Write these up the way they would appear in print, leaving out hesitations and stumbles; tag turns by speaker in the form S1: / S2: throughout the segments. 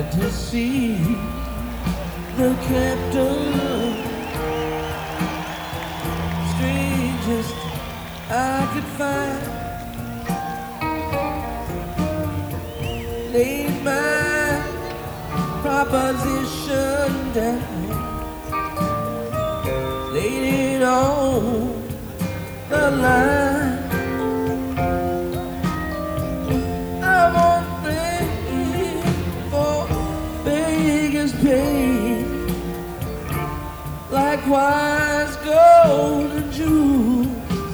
S1: to see the captain, strangest I could find, laid my proposition down, laid it on the line. I won't pay for beggars pay, likewise gold and jewels,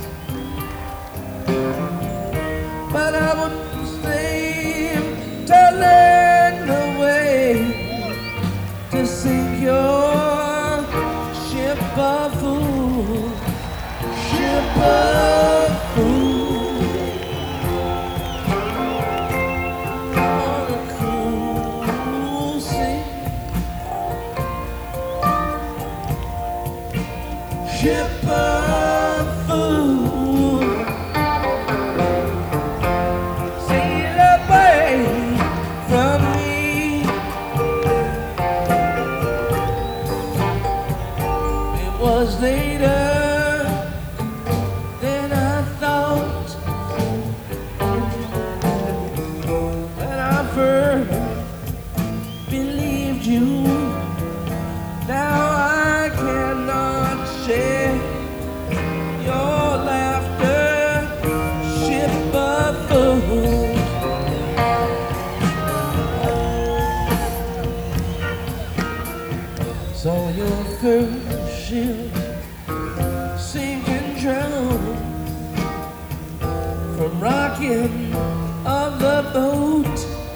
S1: but I wouldn't slave to learn the way to sink your ship of fools, ship of fools. Ship of fools, sail away from me. It was later than I thought, when I first believed you. Now I cannot share your laughter, ship of fools. Saw your first ship sink and drown from rocking of the boat,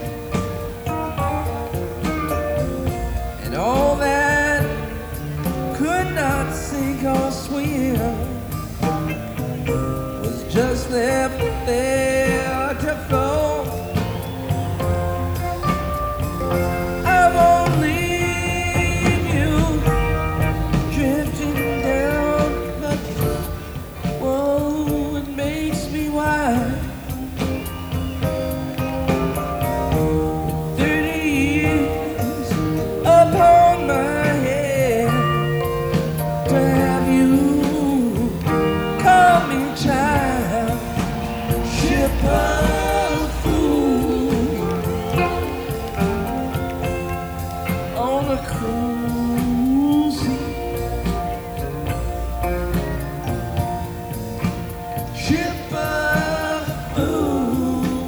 S1: and all that could not sink or swim was just left there to float. I won't leave you drifting down, but whoa, it makes me wild. 30 years upon my head to have you call me child, ship of fools, on a cruise ship of fools,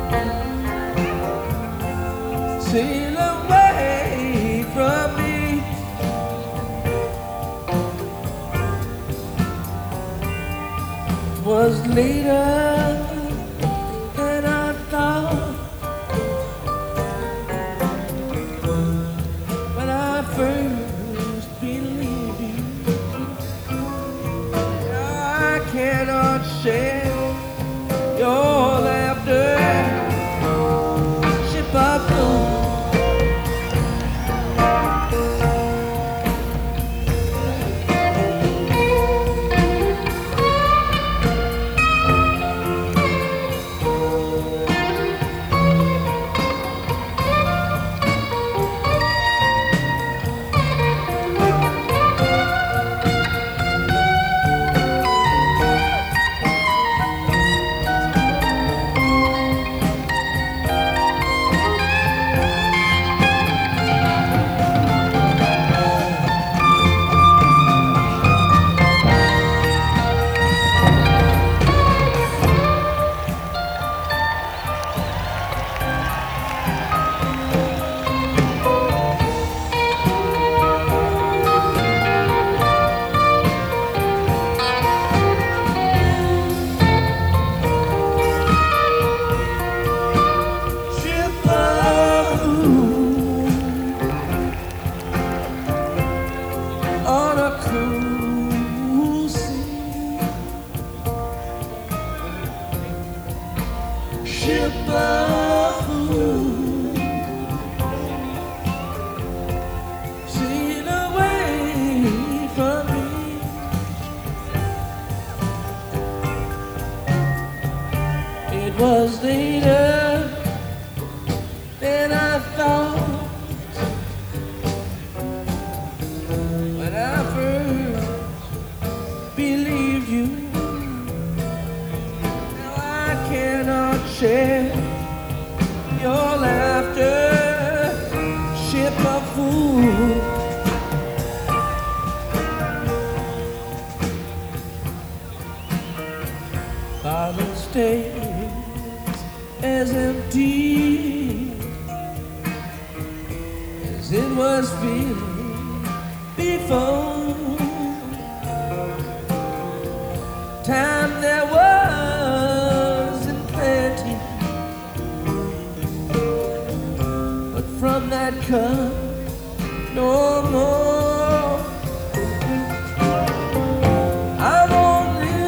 S1: sail away from me. Was later than I thought, when I first believed you. Now I cannot share your laughter, ship of fools. Ship of fools, sail away from me. It was later than I thought, share your laughter, ship of fools. Father's Day as empty as it was feeling before. Time there was in plenty, but from that cup no more. I'm only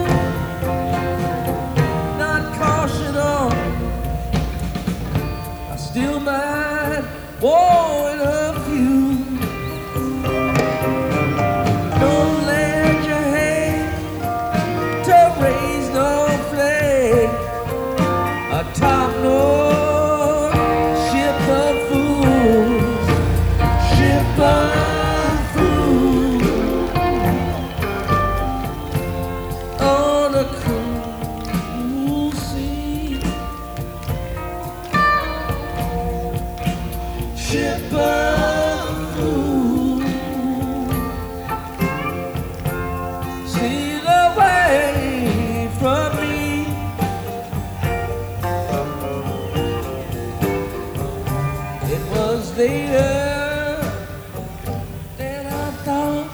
S1: not caution on. I still might want a few. Don't lend your hand to raise no flag atop no ship of fools, ship of fools on a cool sea, ship of fools. Sail away from me. It was later than I thought,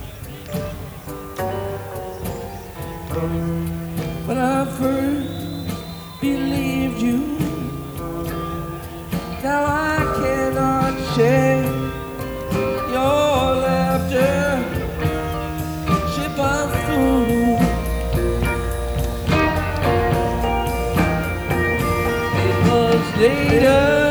S1: but I first believed you. Now I cannot share your laughter, ship of fools. It was later